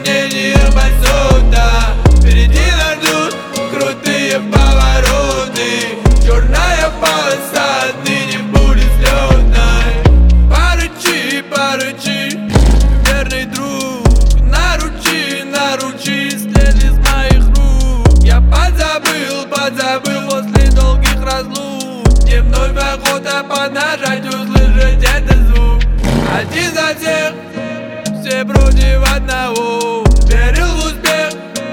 сомнениях бассота. Впереди нас ждут крутые повороты. Черная полоса отныне будет взлетной. Порычи, порычи, верный друг, наручи след из моих рук. Я подзабыл после долгих разлук. Мне вновь охота поднажать, услышать этот звук. Один за всех, все против одного. Верил в успех,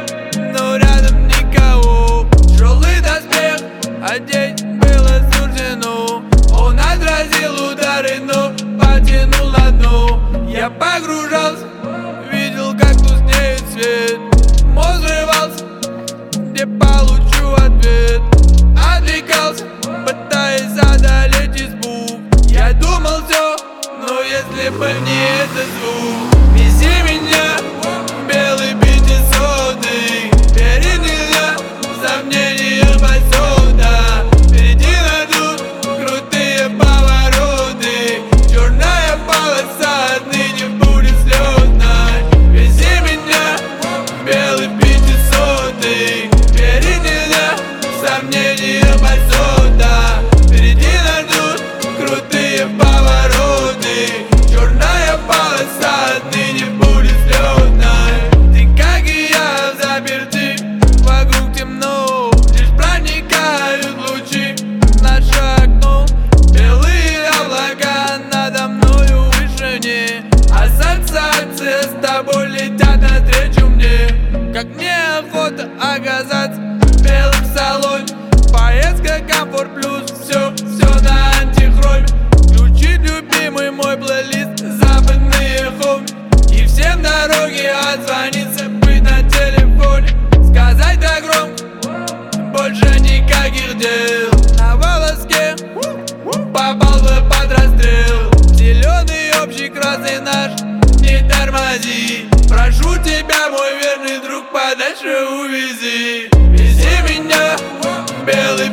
но рядом никого. Тяжелый доспех одеть было суждено. Он отразил удары, но потянул на дно. Я погружался, видел, как тускнеет свет. Мозг взрывался, где получу ответ. Отвлекался, пытаясь одолеть избу. Я думал все, но если бы не этот звук. Вези меня, белый 500-й. Перед нельзя, сомнениях бассота. Впереди нас ждут крутые повороты. Черная полоса отныне будет взлетной. Вези меня, белый 500-й. Перед нельзя, сомнениях бассота. Впереди нас ждут крутые повороты. Черная полоса отныне будет взлетной. Ты, как и я, заперты, вокруг темно. Лишь проникают лучи в наше окно. Белые облака надо мною в вышине. Ассоциации с тобой летят навстречу мне. Как мне охота оказаться белым в салоне. Поездка комфорт плюс, все на антихроме. Включи любимый мой плейлист, западные хоми. И всем дороги отзвониться, быть на телефоне. Сказать да громко, больше никаких дел. На волоске попал бы под расстрел. Зеленый общий красный наш, не тормози. Прошу тебя, мой верный друг, подальше увези. Вези меня, белый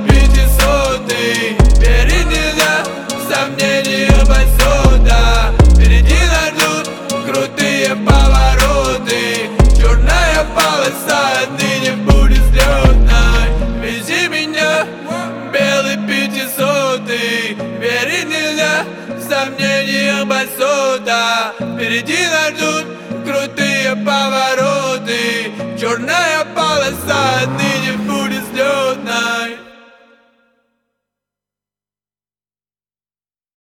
500-й. Перед нельзя, сомнениях бассота. Впереди нас ждут крутые повороты. Черная полоса отныне будет взлетной. Вези меня, белый 500-й. Верить нельзя, сомнениях бассота. Впереди нас ждут крутые повороты. Черная полоса отныне